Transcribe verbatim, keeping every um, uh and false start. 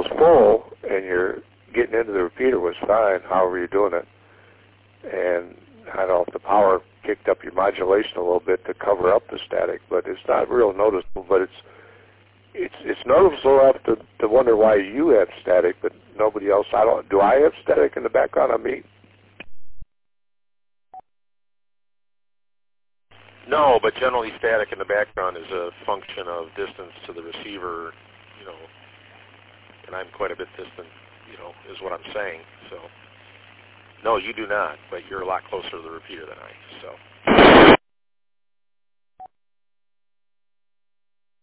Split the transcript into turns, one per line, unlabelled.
was full and you're getting into the repeater was fine, however you're doing it. And I don't know if the power kicked up your modulation a little bit to cover up the static, but it's not real noticeable. But it's it's it's noticeable enough to, to wonder why you have static, but nobody else. I don't. Do I have static in the background on me?
No, but generally static in the background is a function of distance to the receiver, you know, and I'm quite a bit distant, you know, is what I'm saying. So, no, you do not, but you're a lot closer to the repeater than I, so.